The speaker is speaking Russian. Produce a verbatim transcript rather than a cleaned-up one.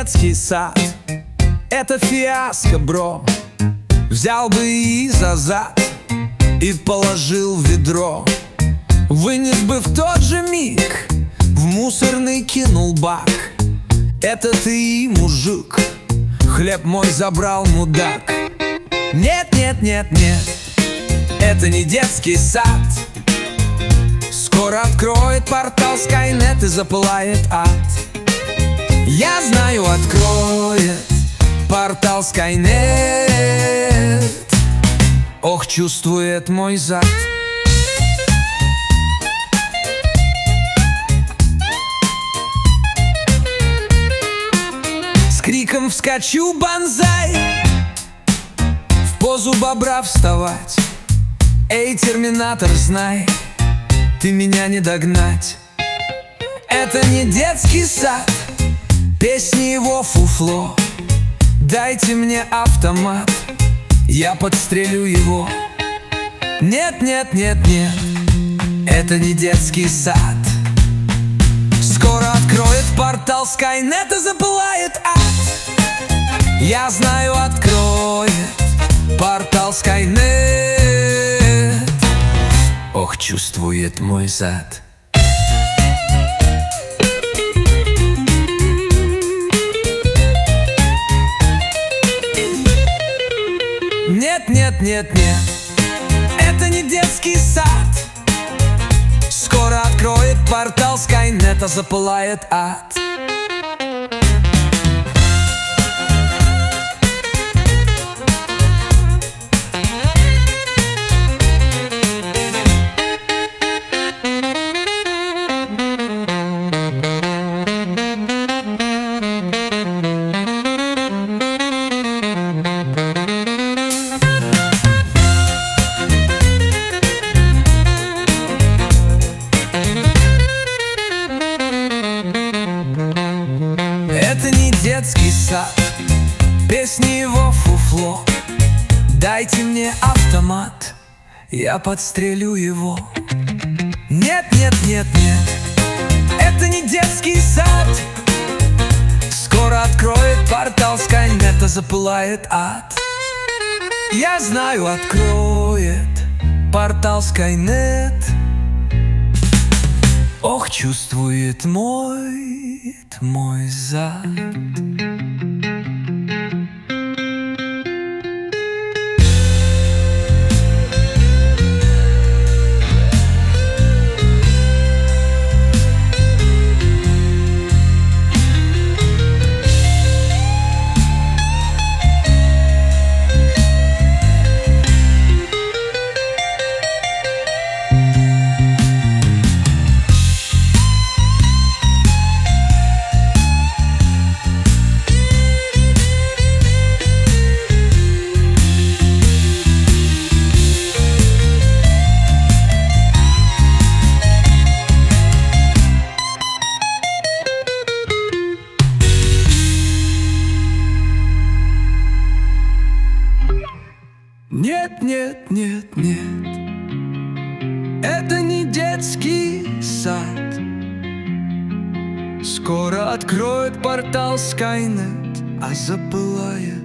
детский сад, это фиаско, бро. Взял бы и за зад и положил в ведро. Вынес бы в тот же миг, в мусорный кинул бак. Это ты, мужик, хлеб мой забрал, мудак. Нет, нет, нет, нет, это не детский сад. Скоро откроет портал Скайнет и запылает ад. Я знаю, откроет портал Скайнет. Ох, чувствует мой зад. С криком вскочу, банзай, в позу бобра вставать. Эй, терминатор, знай, ты меня не догнать. Это не детский сад, песни его фуфло. Дайте мне автомат, я подстрелю его. Нет, нет, нет, нет, это не детский сад. Скоро откроет портал Скайнет и запылает ад. Я знаю, откроет портал Скайнет. Ох, чувствует мой зад. Нет, нет, нет, нет, это не детский сад. Скоро откроет портал Скайнета, запылает ад. Это не детский сад, песни его фуфло. Дайте мне автомат, я подстрелю его. Нет, нет, нет, нет, это не детский сад. Скоро откроет портал Скайнета, запылает ад. Я знаю, откроет портал Скайнет. Ох, чувствует мой, мой зад. Нет, нет, нет, нет, это не детский сад. Скоро откроет портал Скайнет, а запылает